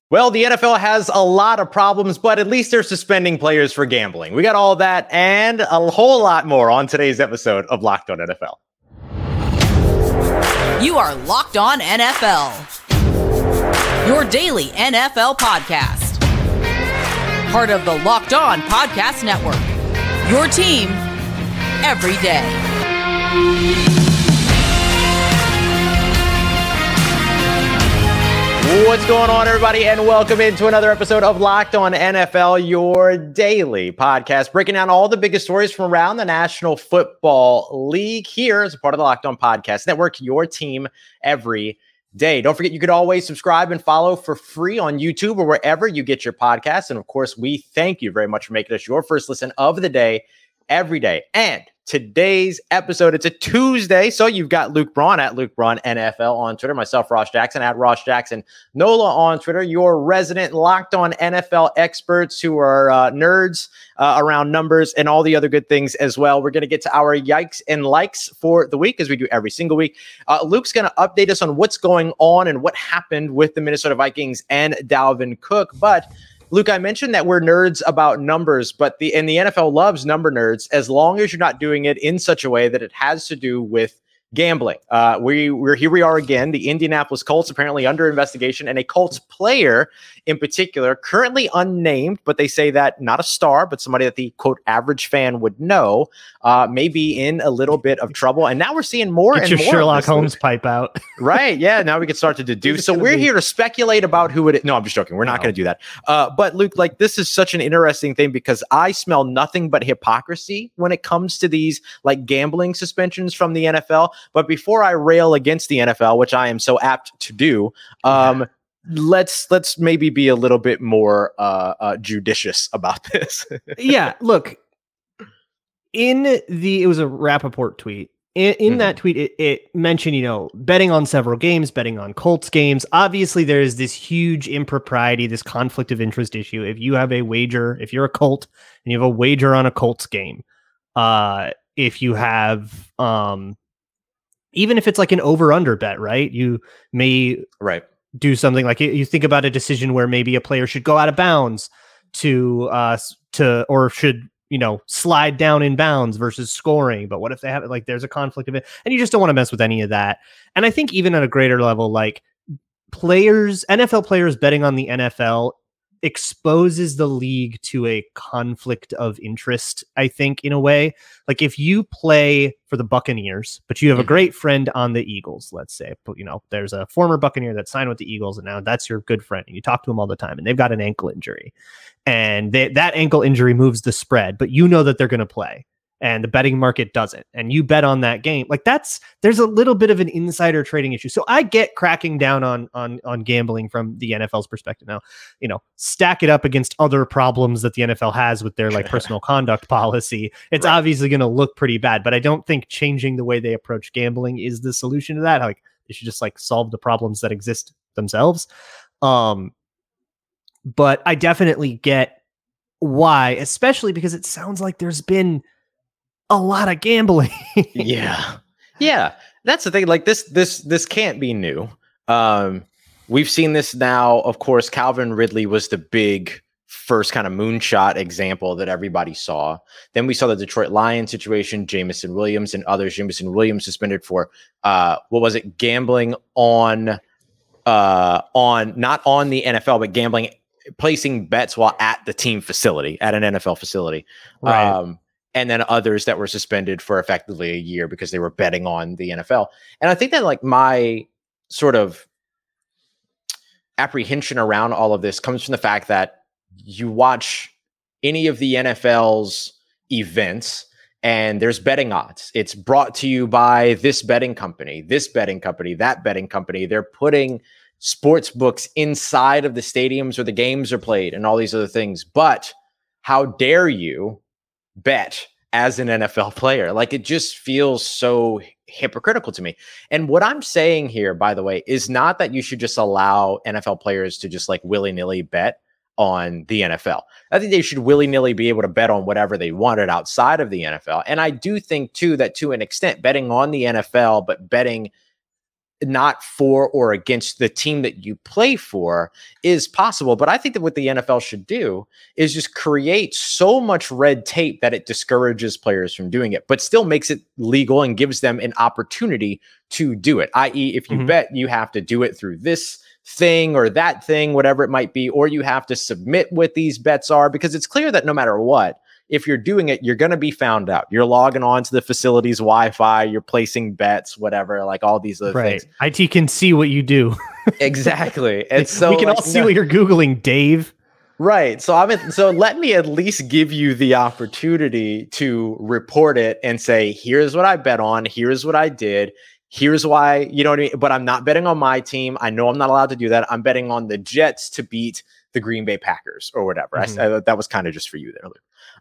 Well, the NFL has a lot of problems, but at least they're suspending players for gambling. We got all that and a whole lot more on today's episode of Locked On NFL. You are Locked On NFL, your daily NFL podcast. Part of the Locked On Podcast Network, your team every day. What's going on, everybody, and welcome into another episode of Locked On NFL, your daily podcast, breaking down all the biggest stories from around the National Football League here as a part of the Locked On Podcast Network, your team every day. Don't forget, you could always subscribe and follow for free on YouTube or wherever you get your podcasts. And of course, we thank you very much for making us your first listen of the day every day. And today's episode, it's a Tuesday, so you've got Luke Braun at Luke Braun NFL on Twitter, myself, Ross Jackson, at Ross Jackson Nola on Twitter, your resident Locked On NFL experts who are nerds around numbers and all the other good things as well. We're going to get to our yikes and likes for the week, as we do every single week. Luke's going to update us on what's going on and what happened with the Minnesota Vikings and Dalvin Cook, but Luke, I mentioned that we're nerds about numbers, but the NFL loves number nerds as long as you're not doing it in such a way that it has to do with gambling. We're here we are again. The Indianapolis Colts apparently under investigation, and a Colts player in particular, currently unnamed, but they say that not a star, but somebody that the quote average fan would know, may be in a little bit of trouble. And now we're seeing more Get and your more. Sherlock Holmes pipe out. Right. Yeah. Now we can start to deduce. So we're here to speculate about who it is. No, I'm just joking. We're not going to do that. But Luke, like, this is such an interesting thing because I smell nothing but hypocrisy when it comes to these like gambling suspensions from the NFL. But before I rail against the NFL, which I am so apt to do, let's maybe be a little bit more judicious about this. Yeah. Look, it was a Rappaport tweet. In that tweet, it mentioned, betting on several games, betting on Colts games. Obviously, there is this huge impropriety, this conflict of interest issue. If you have a wager, if you're a Colt and you have a wager on a Colts game, if you have, even if it's like an over-under bet, right? You may do something like you think about a decision where maybe a player should go out of bounds or should slide down in bounds versus scoring. But what if they have it? Like, there's a conflict of it, and you just don't want to mess with any of that. And I think even at a greater level, like NFL players betting on the NFL exposes the league to a conflict of interest, I think, in a way. Like, if you play for the Buccaneers, but you have a great friend on the Eagles, let's say, but there's a former Buccaneer that signed with the Eagles, and now that's your good friend, and you talk to him all the time, and they've got an ankle injury, and that ankle injury moves the spread, but that they're going to play, and the betting market doesn't, and you bet on that game. Like, there's a little bit of an insider trading issue. So I get cracking down on gambling from the NFL's perspective. Now, stack it up against other problems that the NFL has with their like personal conduct policy. It's obviously going to look pretty bad, but I don't think changing the way they approach gambling is the solution to that. Like, they should just like solve the problems that exist themselves. But I definitely get why, especially because it sounds like there's been a lot of gambling. Yeah. That's the thing. Like, this can't be new. We've seen this now. Of course, Calvin Ridley was the big first kind of moonshot example that everybody saw. Then we saw the Detroit Lions situation, Jameson Williams and others. Jameson Williams suspended for gambling on not on the NFL, but gambling, placing bets while at the team facility, at an NFL facility. Right. And then others that were suspended for effectively a year because they were betting on the NFL. And I think that like my sort of apprehension around all of this comes from the fact that you watch any of the NFL's events and there's betting odds. It's brought to you by this betting company, that betting company. They're putting sports books inside of the stadiums where the games are played and all these other things. But how dare you bet as an NFL player? Like, it just feels so hypocritical to me. And what I'm saying here, by the way, is not that you should just allow NFL players to just like willy-nilly bet on the NFL. I think they should willy-nilly be able to bet on whatever they wanted outside of the NFL. And I do think too that to an extent betting on the NFL, but betting not for or against the team that you play for is possible. But I think that what the NFL should do is just create so much red tape that it discourages players from doing it, but still makes it legal and gives them an opportunity to do it. I.e., if you bet, you have to do it through this thing or that thing, whatever it might be, or you have to submit what these bets are, because it's clear that no matter what, if you're doing it, you're going to be found out. You're logging on to the facility's Wi-Fi, you're placing bets, whatever, like all these other things. IT can see what you do. Exactly. And so we can all see what you're Googling, Dave. Right. So let me at least give you the opportunity to report it and say, here's what I bet on. Here's what I did. Here's why, you know what I mean? But I'm not betting on my team. I know I'm not allowed to do that. I'm betting on the Jets to beat the Green Bay Packers or whatever. That was kind of just for you there, Luke.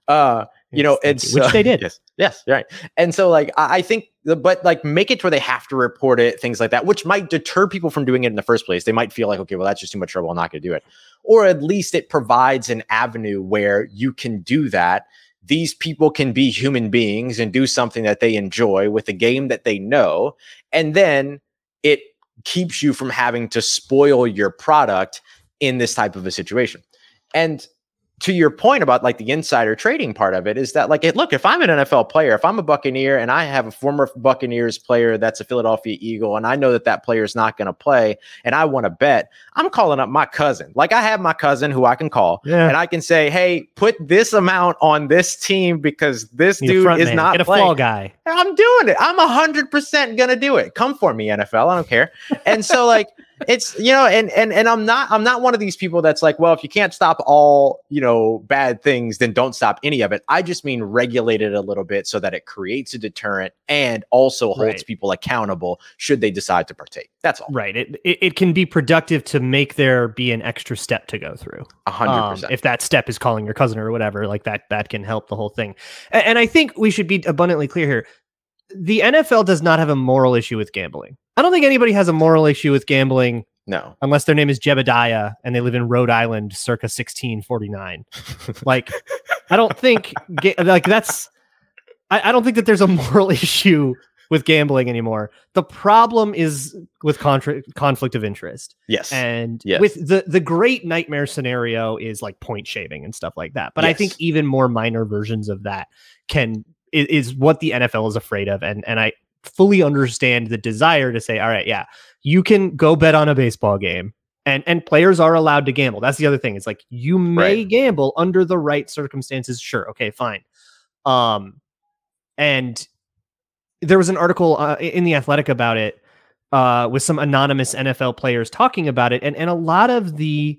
You know, it's which they did. Yes, right. And so, like, I think, but like, make it to where they have to report it, things like that, which might deter people from doing it in the first place. They might feel like, okay, well, that's just too much trouble. I'm not going to do it. Or at least it provides an avenue where you can do that. These people can be human beings and do something that they enjoy with a game that they know. And then it keeps you from having to spoil your product in this type of a situation. And to your point about like the insider trading part of it is that, like, look, if I'm an NFL player, if I'm a Buccaneer and I have a former Buccaneers player that's a Philadelphia Eagle, and I know that that player is not going to play and I want to bet, I'm calling up my cousin. Like, I have my cousin who I can call and I can say, hey, put this amount on this team because this dude is not Get a playing. fall guy. I'm doing it. I'm 100% going to do it. Come for me, NFL. I don't care. And so, like, it's, you know, and I'm not one of these people that's like, well, if you can't stop all, you know, bad things, then don't stop any of it. I just mean regulate it a little bit so that it creates a deterrent and also holds people accountable should they decide to partake. That's all. Right. It can be productive to make there be an extra step to go through. 100%. If that step is calling your cousin or whatever, like that can help the whole thing. And I think we should be abundantly clear here. The NFL does not have a moral issue with gambling. I don't think anybody has a moral issue with gambling. No. Unless their name is Jebediah and they live in Rhode Island circa 1649. Like, I don't think I don't think that there's a moral issue with gambling anymore. The problem is with conflict of interest. Yes. And with the great nightmare scenario is like point shaving and stuff like that. But I think even more minor versions of that is what the NFL is afraid of. And I fully understand the desire to say, all right, yeah, you can go bet on a baseball game and players are allowed to gamble. That's the other thing. It's like, you may gamble under the right circumstances. Sure. Okay, fine. And there was an article in The Athletic about it with some anonymous NFL players talking about it. And a lot of the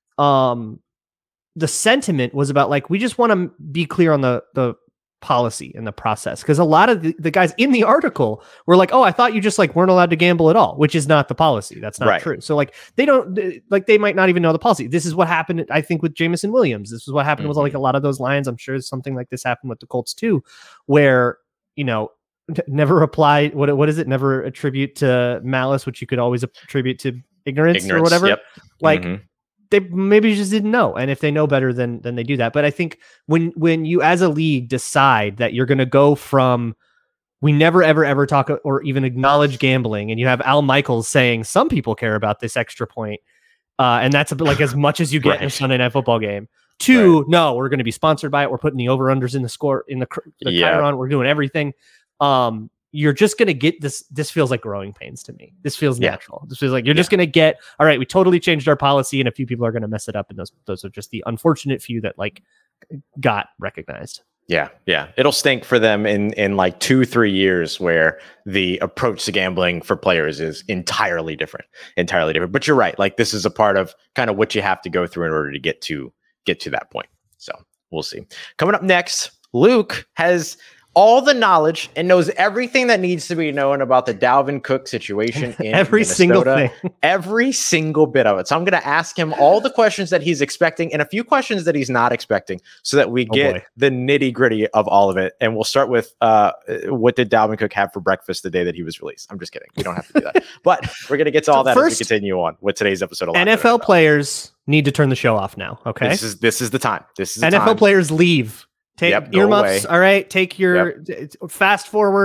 sentiment was about, like, we just want to be clear on the policy and the process, because a lot of the guys in the article were like, oh, I thought you just like weren't allowed to gamble at all, which is not the policy. That's not true. So like, they might not even know the policy. This is what happened, I think, with Jameson Williams. This is what happened with like a lot of those Lions. I'm sure something like this happened with the Colts too, where, you know, never apply, what is it? Never attribute to malice, which you could always attribute to ignorance or whatever. Yep. Like, they maybe just didn't know. And if they know better, then they do that. But I think when you as a league decide that you're going to go from, we never, ever talk or even acknowledge gambling, and you have Al Michaels saying some people care about this extra point, and that's a bit like as much as you get in a Sunday Night Football game, to no, we're going to be sponsored by it. We're putting the over-unders in the score, in the Chiron. We're doing everything. You're just going to get this. This feels like growing pains to me. This feels natural. This feels like you're just going to get, all right, we totally changed our policy and a few people are going to mess it up. And those are just the unfortunate few that like got recognized. Yeah. Yeah. It'll stink for them in like 2-3 years, where the approach to gambling for players is entirely different. But you're right. Like, this is a part of kind of what you have to go through in order to get to that point. So we'll see. Coming up next, Luke has all the knowledge and knows everything that needs to be known about the Dalvin Cook situation in every Minnesota, single thing, every single bit of it. So I'm going to ask him all the questions that he's expecting and a few questions that he's not expecting, so that we get the nitty gritty of all of it. And we'll start with what did Dalvin Cook have for breakfast the day that he was released? I'm just kidding. We don't have to do that, but we're going to get to all that as we continue on with today's episode of NFL players need to turn the show off now. Okay, this is the time. This is NFL players leave. Take earmuffs. All right. Take your fast forward.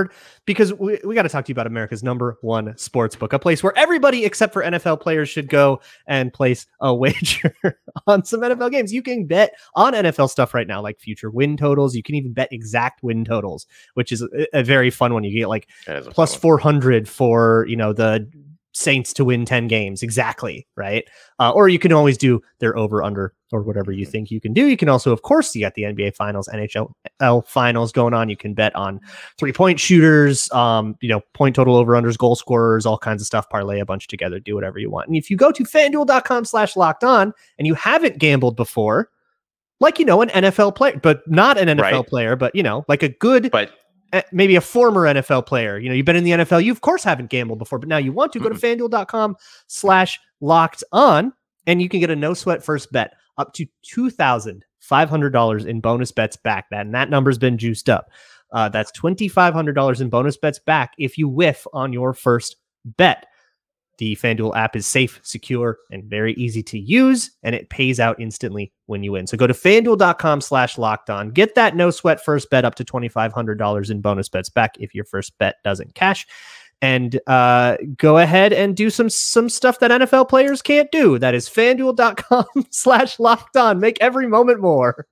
because we got to talk to you about America's #1 sports book, a place where everybody except for NFL players should go and place a wager on some NFL games. You can bet on NFL stuff right now, like future win totals. You can even bet exact win totals, which is a very fun one. You get like plus 400 for, the Saints to win 10 games exactly, right? Or you can always do their over under or whatever you think you can do. You can also, of course, you got the NBA finals, NHL finals going on. You can bet on 3-point shooters, point total over unders, goal scorers, all kinds of stuff, parlay a bunch together, do whatever you want. And if you go to FanDuel.com/lockedon and you haven't gambled before, like, an NFL player, but not an NFL player, but like a good, maybe a former NFL player, you've been in the NFL, you of course haven't gambled before, but now you want to go to FanDuel.com/lockedon and you can get a no sweat first bet up to $2,500 in bonus bets back. That number's been juiced up. That's $2,500 in bonus bets back if you whiff on your first bet. The FanDuel app is safe, secure, and very easy to use, and it pays out instantly when you win. So go to FanDuel.com/lockedon. Get that no sweat first bet up to $2,500 in bonus bets back if your first bet doesn't cash. And go ahead and do some stuff that NFL players can't do. That is FanDuel.com/lockedon. Make every moment more.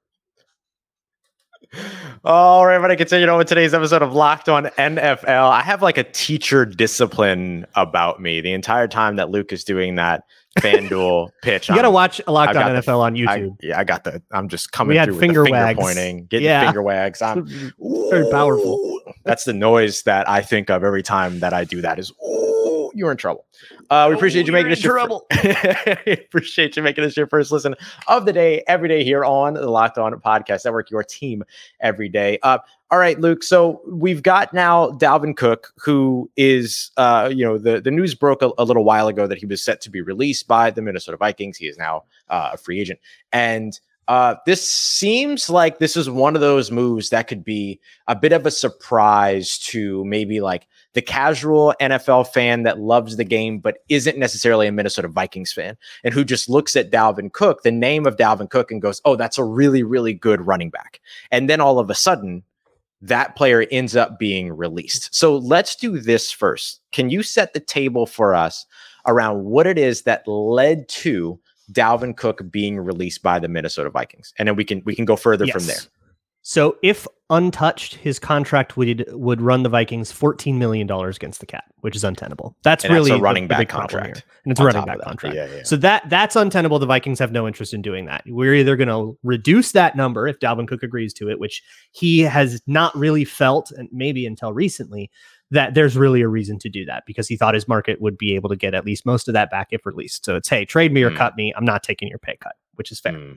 All right, everybody, continuing on with today's episode of Locked On NFL. I have like a teacher discipline about me the entire time that Luke is doing that FanDuel pitch. You got to watch Locked On NFL on YouTube. I got I'm just coming through with finger the wags. pointing, getting finger wags. I'm very powerful. That's the noise that I think of every time that I do that is, you're in trouble. We appreciate you making this trouble. Appreciate you making this your first listen of the day, every day here on the Locked On Podcast Network, your team every day. All right, Luke. So we've got now Dalvin Cook, who is, the news broke a little while ago that he was set to be released by the Minnesota Vikings. He is now a free agent. And this seems like this is one of those moves that could be a bit of a surprise to maybe like the casual NFL fan that loves the game, but isn't necessarily a Minnesota Vikings fan, and who just looks at Dalvin Cook, the name of Dalvin Cook, and goes, oh, that's a really, really good running back. And then all of a sudden, that player ends up being released. So let's do this first. Can you set the table for us around what it is that led to Dalvin Cook being released by the Minnesota Vikings? And then we can go further from there. So if untouched, his contract would run the Vikings $14 million against the cap, which is untenable. That's really a running back contract. And it's a running back contract. Yeah. So that's untenable. The Vikings have no interest in doing that. We're either going to reduce that number if Dalvin Cook agrees to it, which he has not really felt, and maybe until recently, that there's really a reason to do that, because he thought his market would be able to get at least most of that back if released. So it's, hey, trade me or cut me. I'm not taking your pay cut, which is fair.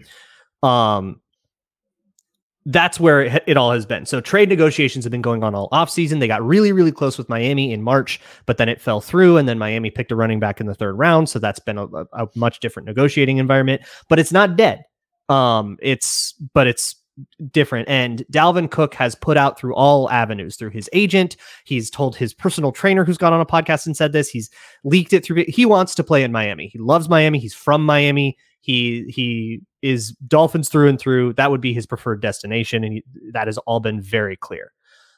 That's where it all has been. So trade negotiations have been going on all offseason. They got really, really close with Miami in March, but then it fell through, and then Miami picked a running back in the third round. So that's been a much different negotiating environment, but it's not dead. It's different. And Dalvin Cook has put out through all avenues, through his agent. He's told his personal trainer, who's gone on a podcast and said this. He's leaked it through. He wants to play in Miami. He loves Miami. He's from Miami. He is Dolphins through and through. That would be his preferred destination, and that has all been very clear.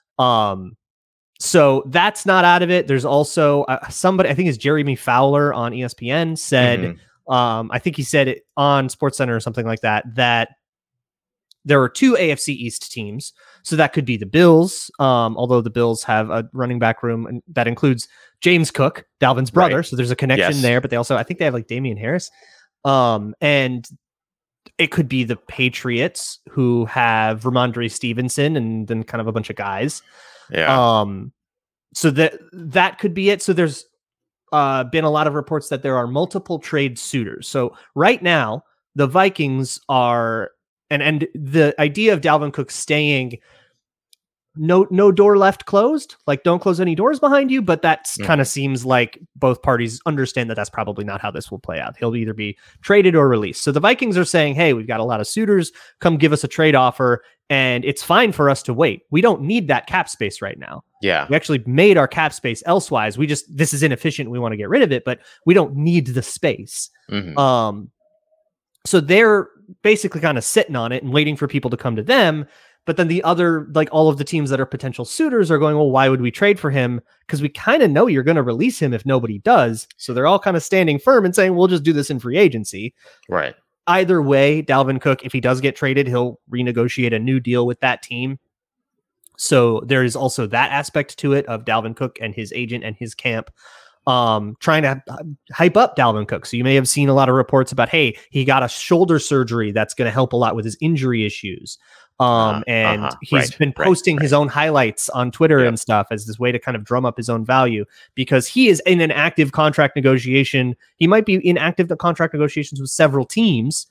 So that's not out of it. There's also somebody, I think it's Jeremy Fowler on ESPN, said, I think he said it on SportsCenter or something like that, that there are two AFC East teams. So that could be the Bills, although the Bills have a running back room and that includes James Cook, Dalvin's brother. Right. So there's a connection there, but they also, I think they have like Damian Harris. And it could be the Patriots, who have Ramondre Stevenson and then kind of a bunch of guys. Yeah. So that could be it. So there's been a lot of reports that there are multiple trade suitors. So right now the Vikings are, and the idea of Dalvin Cook staying, no door left closed, like don't close any doors behind you, but that kind of seems like both parties understand that that's probably not how this will play out. He'll either be traded or released. So the Vikings are saying, hey, we've got a lot of suitors, come give us a trade offer, and it's fine for us to wait. We don't need that cap space right now. Yeah. We actually made our cap space elsewise. This is inefficient. We want to get rid of it, but we don't need the space. So they're basically kind of sitting on it and waiting for people to come to them. But then the other, like all of the teams that are potential suitors are going, well, why would we trade for him? Because we kind of know you're going to release him if nobody does. So they're all kind of standing firm and saying, we'll just do this in free agency. Right. Either way, Dalvin Cook, if he does get traded, he'll renegotiate a new deal with that team. So there is also that aspect to it of Dalvin Cook and his agent and his camp trying to hype up Dalvin Cook. So you may have seen a lot of reports about, hey, he got a shoulder surgery that's going to help a lot with his injury issues. And he's been posting his own highlights on Twitter and stuff as this way to kind of drum up his own value, because he is in an active contract negotiation. He might be in active contract negotiations with several teams.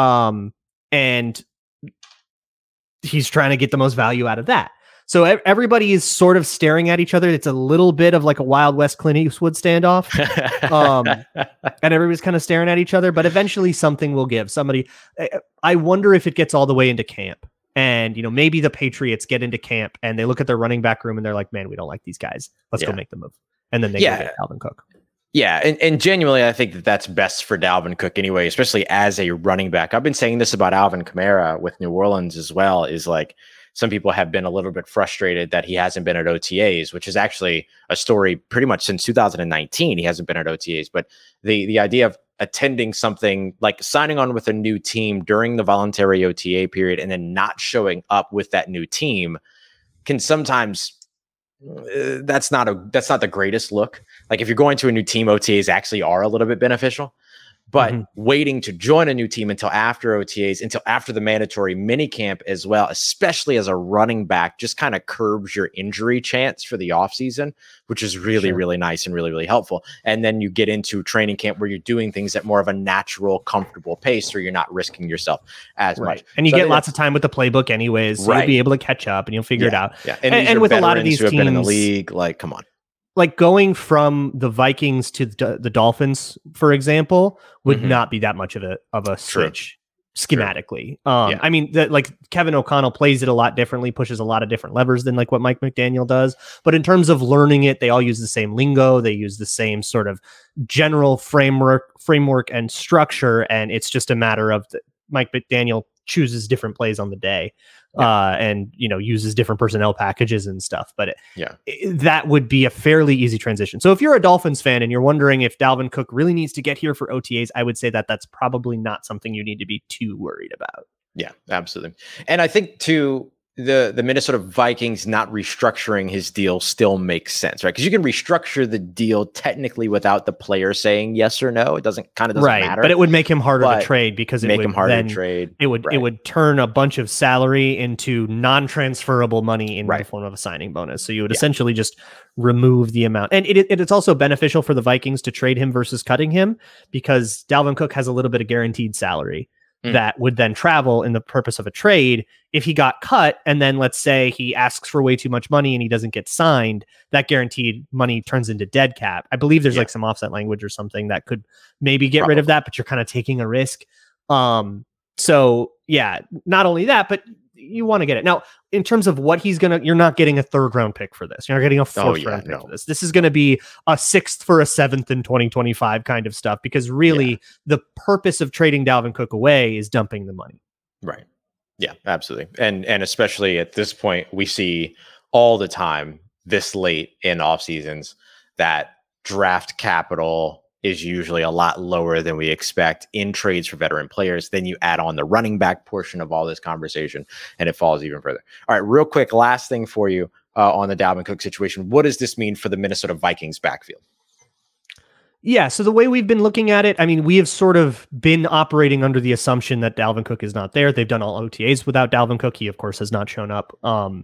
And he's trying to get the most value out of that. So everybody is sort of staring at each other. It's a little bit of like a Wild West Clint Eastwood standoff. And everybody's kind of staring at each other, but eventually something will give. I wonder if it gets all the way into camp. And, maybe the Patriots get into camp and they look at their running back room and they're like, man, we don't like these guys. Let's go make the move. And then they go get Dalvin Cook. Yeah, and genuinely, I think that's best for Dalvin Cook anyway, especially as a running back. I've been saying this about Alvin Kamara with New Orleans as well, is like, some people have been a little bit frustrated that he hasn't been at OTAs, which is actually a story pretty much since 2019. He hasn't been at OTAs, but the idea of attending something like signing on with a new team during the voluntary OTA period and then not showing up with that new team can sometimes that's not the greatest look. Like if you're going to a new team, OTAs actually are a little bit beneficial. But waiting to join a new team until after OTAs, until after the mandatory minicamp as well, especially as a running back, just kind of curbs your injury chance for the offseason, which is really, really nice and really, really helpful. And then you get into training camp where you're doing things at more of a natural, comfortable pace where you're not risking yourself as much. And you get lots of time with the playbook anyways, so you'll be able to catch up and you'll figure it out. Yeah. And with a lot of these teams who have been in the league, like, come on. Like going from the Vikings to the Dolphins, for example, would not be that much of a switch schematically. I mean, like Kevin O'Connell plays it a lot differently, pushes a lot of different levers than like what Mike McDaniel does. But in terms of learning it, they all use the same lingo. They use the same sort of general framework and structure. And it's just a matter of Mike McDaniel chooses different plays on the day. And uses different personnel packages and stuff, but that would be a fairly easy transition. So if you're a Dolphins fan and you're wondering if Dalvin Cook really needs to get here for OTAs, I would say that that's probably not something you need to be too worried about. Yeah, absolutely. And I think too, the Minnesota Vikings not restructuring his deal still makes sense, right? Because you can restructure the deal technically without the player saying yes or no. It doesn't matter. But it would make him harder to trade because it would turn a bunch of salary into non-transferable money in the form of a signing bonus. So you would essentially just remove the amount. And it's also beneficial for the Vikings to trade him versus cutting him because Dalvin Cook has a little bit of guaranteed salary that would then travel in the purpose of a trade. If he got cut and then let's say he asks for way too much money and he doesn't get signed, that guaranteed money turns into dead cap. I believe there's like some offset language or something that could maybe get rid of that, but you're kind of taking a risk. So yeah, not only that, but you want to get it. Now, in terms of what you're not getting a 3rd round pick for this. You're not getting a 4th round pick for this. This is going to be a 6th for a 7th in 2025 kind of stuff, because really the purpose of trading Dalvin Cook away is dumping the money. Right. Yeah, absolutely. And especially at this point, we see all the time this late in off seasons that draft capital is usually a lot lower than we expect in trades for veteran players. Then you add on the running back portion of all this conversation and it falls even further. All right, real quick, last thing for you on the Dalvin Cook situation. What does this mean for the Minnesota Vikings backfield? Yeah, so the way we've been looking at it, I mean, we have sort of been operating under the assumption that Dalvin Cook is not there. They've done all OTAs without Dalvin Cook. He, of course, has not shown up.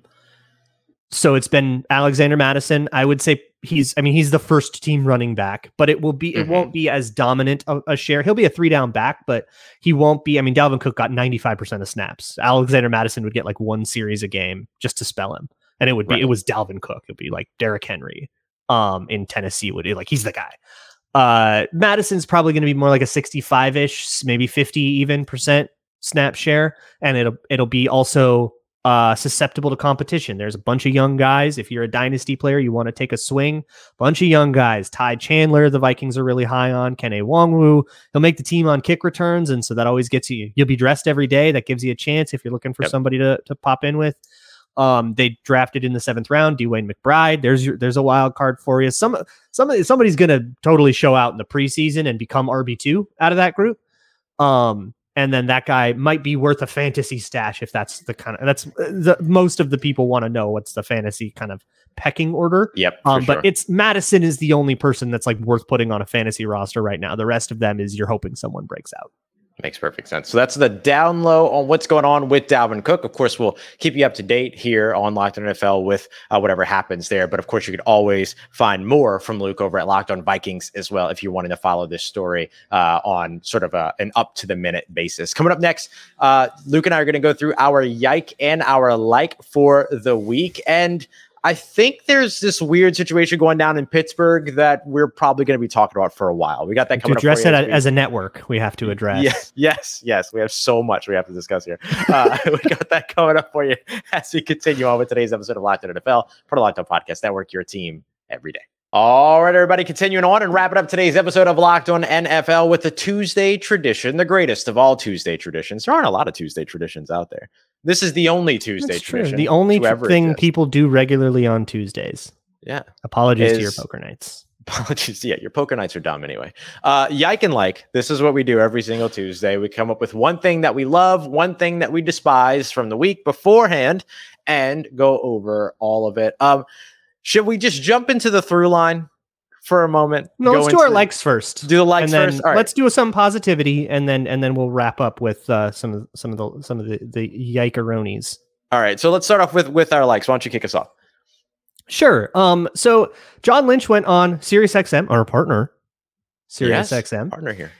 So it's been Alexander Mattison. I would say he's the first team running back, but it won't be as dominant a share. He'll be a 3-down back, but he won't be. I mean, Dalvin Cook got 95% of snaps. Alexander Mattison would get like 1 series a game just to spell him. And it would be, it was Dalvin Cook. It'd be like Derrick Henry in Tennessee would be like, he's the guy. Madison's probably going to be more like a 65-ish, maybe 50 even % snap share. And it'll be also susceptible to competition. There's a bunch of young guys. If you're a dynasty player, you want to take a swing. Bunch of young guys. Ty Chandler, the Vikings are really high on. Kene Nwangwu, he'll make the team on kick returns, and so that always gets you. You'll be dressed every day. That gives you a chance if you're looking for somebody to pop in with. They drafted in the 7th round Dwayne McBride. There's a wild card for you. Somebody's going to totally show out in the preseason and become RB2 out of that group. And then that guy might be worth a fantasy stash if that's the most of the people want to know what's the fantasy kind of pecking order. Yep. But it's Madison is the only person that's like worth putting on a fantasy roster right now. The rest of them is you're hoping someone breaks out. Makes perfect sense. So that's the down low on what's going on with Dalvin Cook. Of course, we'll keep you up to date here on Locked On NFL with whatever happens there. But of course, you could always find more from Luke over at Locked On Vikings as well if you're wanting to follow this story on sort of an up to the minute basis. Coming up next, Luke and I are going to go through our yike and our like for the week. And I think there's this weird situation going down in Pittsburgh that we're probably going to be talking about for a while. We got that coming up. To address it as a network, we have to address. Yes. We have so much we have to discuss here. We got that coming up for you as we continue on with today's episode of Locked On NFL, part of Locked On Podcast Network, your team every day. All right, everybody, continuing on and wrapping up today's episode of Locked On NFL with the Tuesday tradition, the greatest of all Tuesday traditions. There aren't a lot of Tuesday traditions out there. This is the only Tuesday tradition. The only thing people do regularly on Tuesdays. Yeah. Apologies to your poker nights. Apologies. Yeah, your poker nights are dumb anyway. Yike and like. This is what we do every single Tuesday. We come up with one thing that we love, one thing that we despise from the week beforehand, and go over all of it. Should we just jump into the through line for a moment? No, let's do our likes first. Do the likes first. All right. Let's do some positivity, and then we'll wrap up with some of the yike-a-ronies. All right, so let's start off with our likes. Why don't you kick us off? Sure. So John Lynch went on SiriusXM, our partner, SiriusXM, partner here,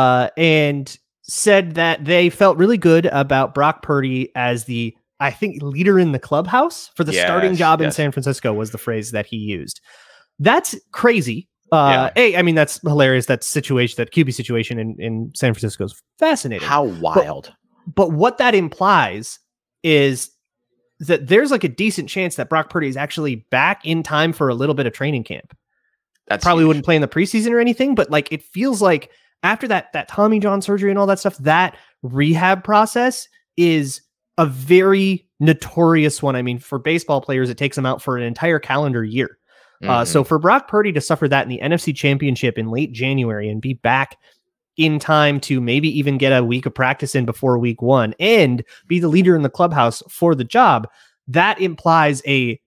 and said that they felt really good about Brock Purdy as the, I think, leader in the clubhouse for the starting job in San Francisco was the phrase that he used. That's crazy. I mean, that's hilarious. That QB situation in San Francisco is fascinating. How wild. But what that implies is that there's like a decent chance that Brock Purdy is actually back in time for a little bit of training camp. That's probably huge. Wouldn't play in the preseason or anything, but like it feels like after that Tommy John surgery and all that stuff, that rehab process is a very notorious one. I mean, for baseball players, it takes them out for an entire calendar year. So for Brock Purdy to suffer that in the NFC Championship in late January and be back in time to maybe even get a week of practice in before week 1 and be the leader in the clubhouse for the job, that implies a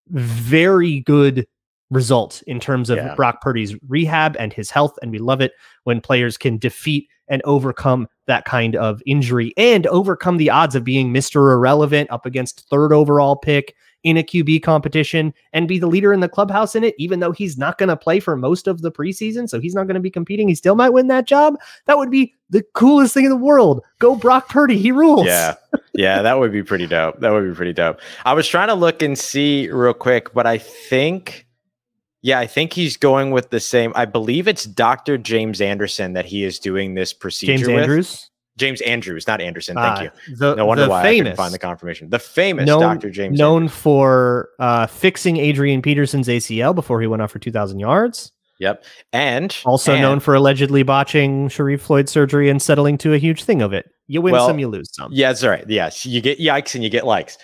very good result in terms of Brock Purdy's rehab and his health. And we love it when players can defeat and overcome that kind of injury and overcome the odds of being Mr. Irrelevant up against 3rd overall pick in a QB competition and be the leader in the clubhouse in it, even though he's not going to play for most of the preseason. So he's not going to be competing. He still might win that job. That would be the coolest thing in the world. Go Brock Purdy. He rules. Yeah. That would be pretty dope. I was trying to look and see real quick, but I think he's going with the same. I believe it's Dr. James Anderson that he is doing this procedure with. James Andrews, not Anderson. Thank you. No wonder why I couldn't find the confirmation. The famous Dr. James known Andrews. For fixing Adrian Peterson's ACL before he went off for 2,000 yards. Yep. And also known for allegedly botching Sharif Floyd surgery and settling to a huge thing of it. You win some, you lose some. Yeah, that's right. Yes, you get yikes and you get likes.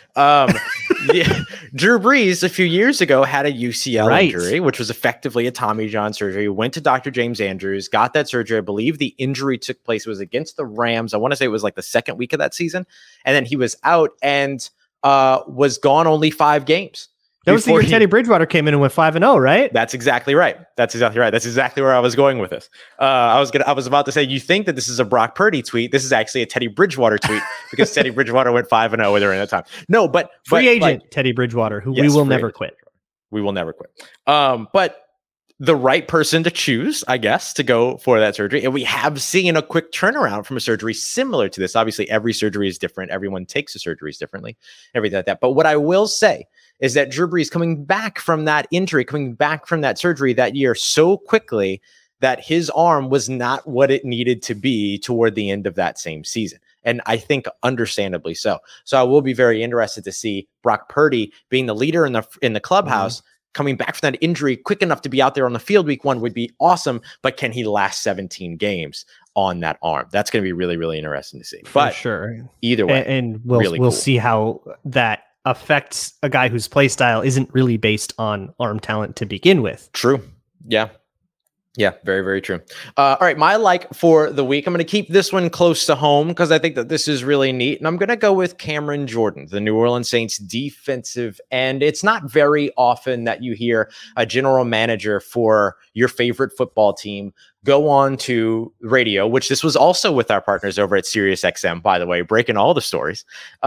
Drew Brees a few years ago had a UCL injury, which was effectively a Tommy John surgery. Went to Dr. James Andrews, got that surgery. I believe the injury took place was against the Rams. I want to say it was like the 2nd week of that season. And then he was out and was gone only 5 games. That was the year Teddy Bridgewater came in and went 5-0, right? That's exactly right. That's exactly where I was going with this. I was about to say, you think that this is a Brock Purdy tweet. This is actually a Teddy Bridgewater tweet because Teddy Bridgewater went 5-0 during that time. No, but free agent Teddy Bridgewater, who we will never quit. We will never quit. But the right person to choose, I guess, to go for that surgery. And we have seen a quick turnaround from a surgery similar to this. Obviously, every surgery is different. Everyone takes the surgeries differently, everything like that. But what I will say is that Drew Brees coming back from that injury, coming back from that surgery that year so quickly that his arm was not what it needed to be toward the end of that same season. And I think understandably so. So I will be very interested to see Brock Purdy being the leader in the clubhouse, coming back from that injury quick enough to be out there on the field week 1 would be awesome. But can he last 17 games on that arm? That's going to be really, really interesting to see. But sure, either way, and we'll cool. see how that affects a guy whose play style isn't really based on arm talent to begin with. True. Yeah. Yeah, very, very true. All right, my like for the week, I'm going to keep this one close to home because I think that this is really neat. And I'm going to go with Cameron Jordan, the New Orleans Saints defensive end. It's not very often that you hear a general manager for your favorite football team go on to radio, which this was also with our partners over at SiriusXM, by the way, breaking all the stories.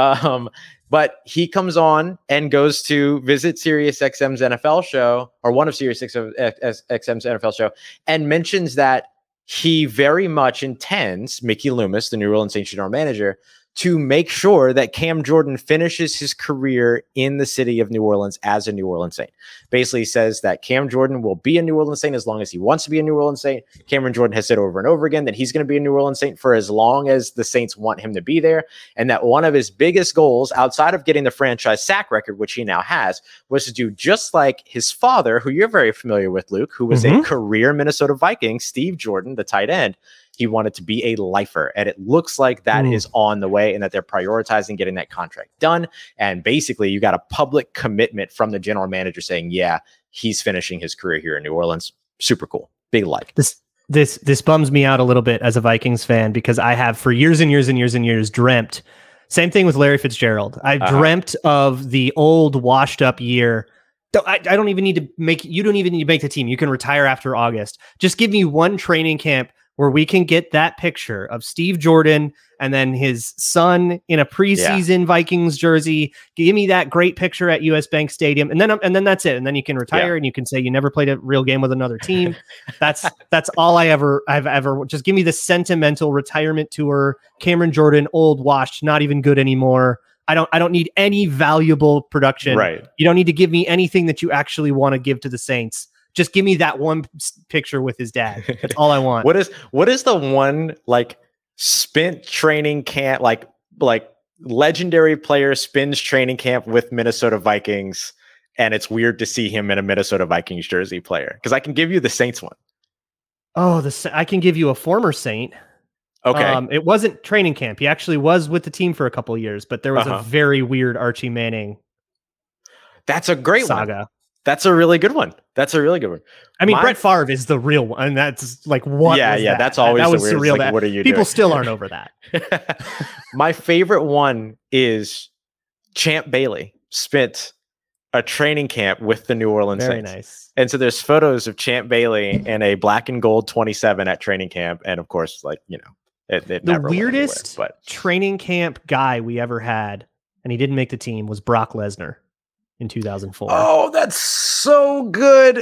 But he comes on and goes to visit SiriusXM's NFL show, or one of SiriusXM's NFL show, and mentions that he very much intends, Mickey Loomis, the New Orleans Saints general manager, to make sure that Cam Jordan finishes his career in the city of New Orleans as a New Orleans Saint. Basically says that Cam Jordan will be a New Orleans Saint as long as he wants to be a New Orleans Saint. Cameron Jordan has said over and over again that he's going to be a New Orleans Saint for as long as the Saints want him to be there. And that one of his biggest goals outside of getting the franchise sack record, which he now has, was to do just like his father, who you're very familiar with, Luke, who was a career Minnesota Viking, Steve Jordan, the tight end. He wanted to be a lifer, and it looks like that is on the way and that they're prioritizing getting that contract done. And basically you got a public commitment from the general manager saying, yeah, he's finishing his career here in New Orleans. Super cool. Big like. This bums me out a little bit as a Vikings fan because I have for years and years and years and years dreamt. Same thing with Larry Fitzgerald. I dreamt of the old washed up year. I don't even need to make, you don't even need to make the team. You can retire after August. Just give me one training camp where we can get that picture of Steve Jordan and then his son in a preseason Vikings jersey. Give me that great picture at US Bank Stadium. And then that's it. And then you can retire and you can say you never played a real game with another team. That's all I've ever, just give me the sentimental retirement tour. Cameron Jordan, old, washed, not even good anymore. I don't need any valuable production. Right. You don't need to give me anything that you actually want to give to the Saints. Just give me that one picture with his dad. That's all I want. What is the one like spent training camp, like legendary player spends training camp with Minnesota Vikings, and it's weird to see him in a Minnesota Vikings jersey player? Because I can give you the Saints one. Oh, I can give you a former Saint. Okay. It wasn't training camp. He actually was with the team for a couple of years, but there was a very weird Archie Manning. That's a great saga. One. That's a really good one. I mean, Brett Favre is the real one, and that's like what? Yeah. That's always that was weird. surreal. Like, what are you People doing? still aren't over that. My favorite one is Champ Bailey spent a training camp with the New Orleans Saints. Very nice. And so there's photos of Champ Bailey in a black and gold 27 at training camp, and of course, like it the never weirdest went anywhere, but training camp guy we ever had, and he didn't make the team, was Brock Lesnar in 2004. Oh, that's so good.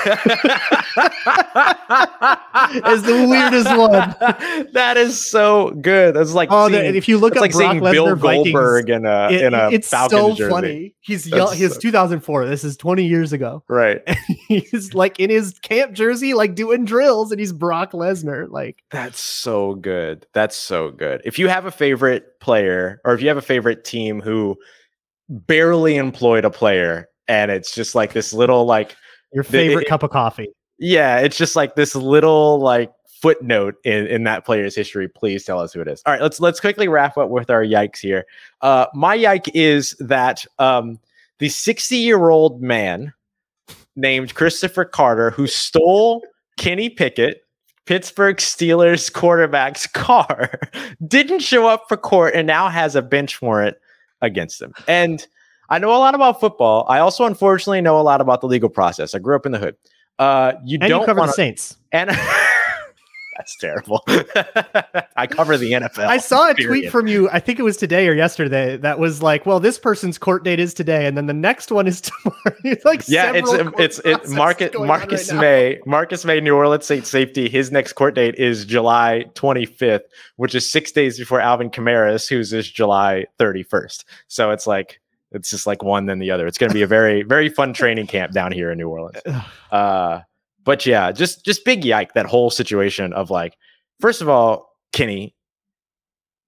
It's the weirdest one. That is so good. That's like if you look up like Brock seeing Lesnar Bill Vikings, Goldberg in a it's Falcons so jersey. funny. He's 2004. This is 20 years ago. Right. And he's like in his camp jersey, like doing drills, and he's Brock Lesnar. Like, that's so good. That's so good. If you have a favorite player, or if you have a favorite team who barely employed a player, and it's just like this little like your favorite cup of coffee. Yeah, it's just like this little like footnote in that player's history. Please tell us who it is. All right, let's quickly wrap up with our yikes here. My yike is that the 60-year-old man named Christopher Carter, who stole Kenny Pickett, Pittsburgh Steelers quarterback's car, didn't show up for court and now has a bench warrant against him. And I know a lot about football. I also, unfortunately, know a lot about the legal process. I grew up in the hood. You cover the Saints. And that's terrible. I cover the NFL. I saw a tweet from you, I think it was today or yesterday, that was like, well, this person's court date is today, and then the next one is tomorrow. It's like it's Marcus May. Marcus May, New Orleans Saints safety. His next court date is July 25th, which is 6 days before Alvin Kamara's, whose is July 31st. So it's just like one then the other. It's going to be a very, very fun training camp down here in New Orleans. But yeah, just big yike, that whole situation of like, first of all, Kenny,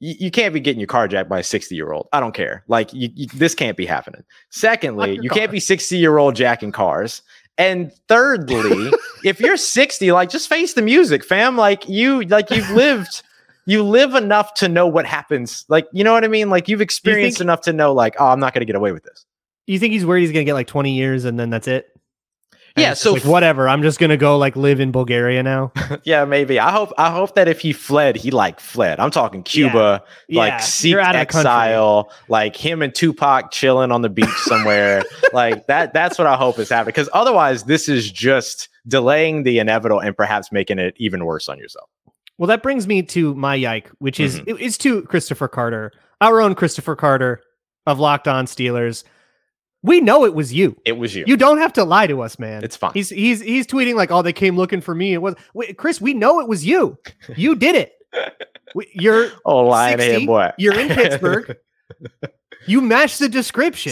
you can't be getting your car jacked by a 60-year-old. I don't care. Like this can't be happening. Secondly, you can't be 60-year-old jacking cars. And thirdly, if you're 60, like just face the music, fam. Like you've lived, you live enough to know what happens. Like, you know what I mean? Like you've experienced enough to know like, oh, I'm not going to get away with this. You think he's worried he's going to get like 20 years and then that's it? Yeah, so like, whatever. I'm just gonna go like live in Bulgaria now. Yeah, maybe. I hope that if he fled, he like fled. I'm talking Cuba, like seek exile, like him and Tupac chilling on the beach somewhere. Like that's what I hope is happening. Because otherwise, this is just delaying the inevitable and perhaps making it even worse on yourself. Well, that brings me to my yike, which is it's to Christopher Carter, our own Christopher Carter of Locked On Steelers. We know it was you. It was you. You don't have to lie to us, man. It's fine. He's tweeting like, "Oh, they came looking for me." It was Chris. We know it was you. You did it. You're lying 60, here, boy. You're in Pittsburgh. You match the description.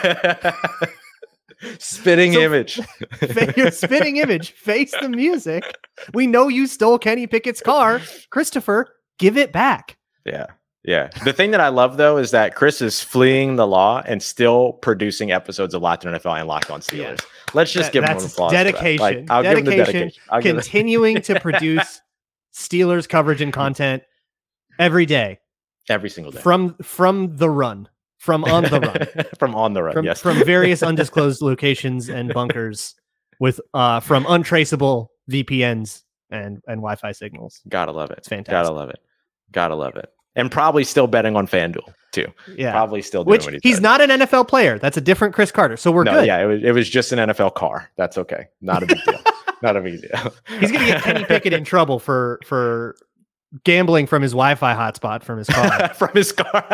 Spitting image. Your spitting image. Face the music. We know you stole Kenny Pickett's car. Christopher, give it back. Yeah. Yeah. The thing that I love, though, is that Chris is fleeing the law and still producing episodes of Locked On NFL and Locked On Steelers. Yeah. Let's just give him an applause. Dedication. Like, I'll give him the dedication. Continuing to produce Steelers coverage and content every day. Every single day. From the run. From on the run. From on the run, yes. From various undisclosed locations and bunkers with from untraceable VPNs and Wi-Fi signals. Gotta love it. It's fantastic. Gotta love it. And probably still betting on FanDuel too. Yeah, probably still doing what he's not an NFL player. That's a different Chris Carter. So we're good. Yeah, it was just an NFL car. That's okay. Not a big deal. Not a big deal. He's gonna get Kenny Pickett in trouble for gambling from his Wi-Fi hotspot from his car. From his car.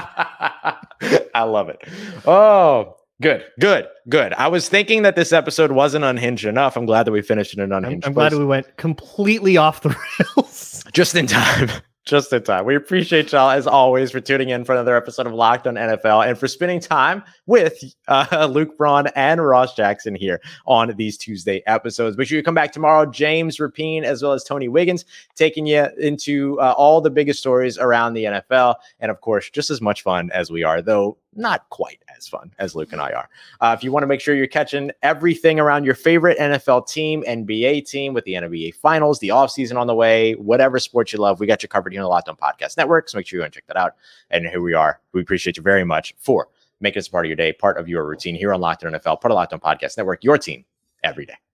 I love it. Oh, good. I was thinking that this episode wasn't unhinged enough. I'm glad that we finished in an unhinged. I'm glad we went completely off the rails. Just in time. Just in time. We appreciate y'all, as always, for tuning in for another episode of Locked On NFL and for spending time with Luke Braun and Ross Jackson here on these Tuesday episodes. Make sure you come back tomorrow. James Rapien, as well as Tony Wiggins, taking you into all the biggest stories around the NFL. And, of course, just as much fun as we are, though not quite as fun as Luke and I are. If you want to make sure you're catching everything around your favorite NFL team, NBA team, with the NBA Finals, the offseason on the way, whatever sport you love, we got you covered here on the Locked On Podcast Network. So make sure you go and check that out. And here we are. We appreciate you very much for making us a part of your day, part of your routine here on Locked On NFL, part of Locked On Podcast Network, your team every day.